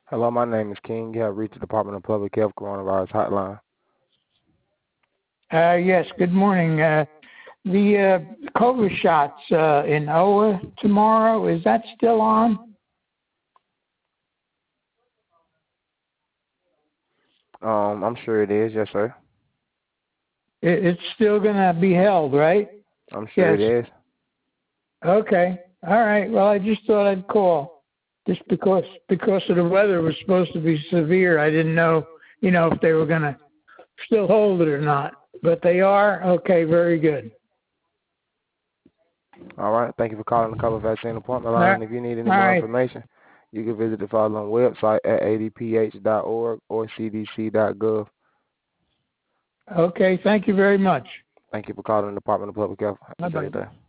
Hello, my name is King. You have reached the Department of Public Health Coronavirus Hotline. Yes, good morning. The COVID shots in OA tomorrow, is that still on? I'm sure it is, yes, sir. It's still going to be held, right? I'm sure it is. Okay. All right. Well, I just thought I'd call just because of the weather was supposed to be severe. I didn't know, if they were going to still hold it or not. But they are? Okay, very good. All right. Thank you for calling the COVID vaccine appointment line. And if you need any All more right. information, you can visit the following website at adph.org or cdc.gov. Okay, thank you very much. Thank you for calling the Department of Public Health. Have a Bye-bye. good day.